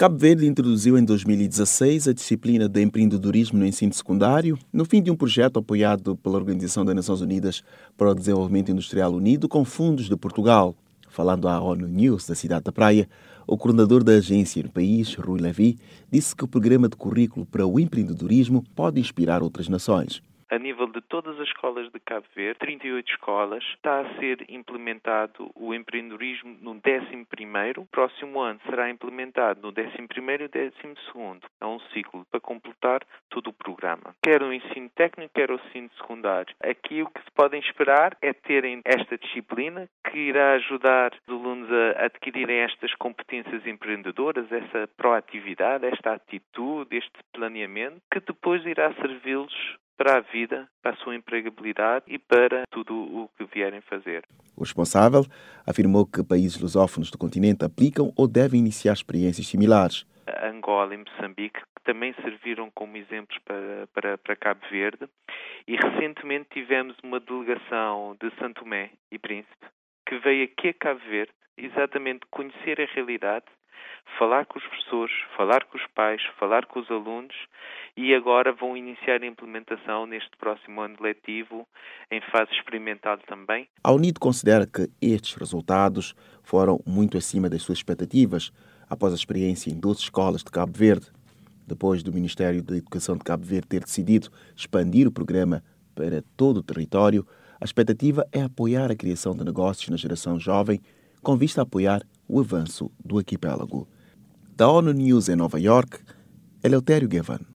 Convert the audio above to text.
Cabo Verde introduziu em 2016 a disciplina de empreendedorismo no ensino secundário, no fim de um projeto apoiado pela Organização das Nações Unidas para o Desenvolvimento Industrial Unido com fundos de Portugal. Falando à ONU News da cidade da Praia, o coordenador da agência no país, Rui Levi, disse que o programa de currículo para o empreendedorismo pode inspirar outras nações. A nível de todas as escolas de Cabo Verde, 38 escolas, está a ser implementado o empreendedorismo no 11º. Próximo ano será implementado no 11º e 12º. É um ciclo para completar todo o programa. Quer o ensino técnico, quer o ensino secundário. Aqui o que se podem esperar é terem esta disciplina que irá ajudar os alunos a adquirirem estas competências empreendedoras, essa proatividade, esta atitude, este planeamento, que depois irá servi-los para a vida, para a sua empregabilidade e para tudo o que vierem fazer. O responsável afirmou que países lusófonos do continente aplicam ou devem iniciar experiências similares. Angola e Moçambique que também serviram como exemplos para Cabo Verde e recentemente tivemos uma delegação de São Tomé e Príncipe que veio aqui a Cabo Verde exatamente conhecer a realidade, falar com os professores, falar com os pais, falar com os alunos e agora vão iniciar a implementação neste próximo ano letivo em fase experimental também. A UNIDO considera que estes resultados foram muito acima das suas expectativas após a experiência em 12 escolas de Cabo Verde. Depois do Ministério da Educação de Cabo Verde ter decidido expandir o programa para todo o território, a expectativa é apoiar a criação de negócios na geração jovem com vista a apoiar o avanço do arquipélago. Da ONU News em Nova York, Eleutério Gavan.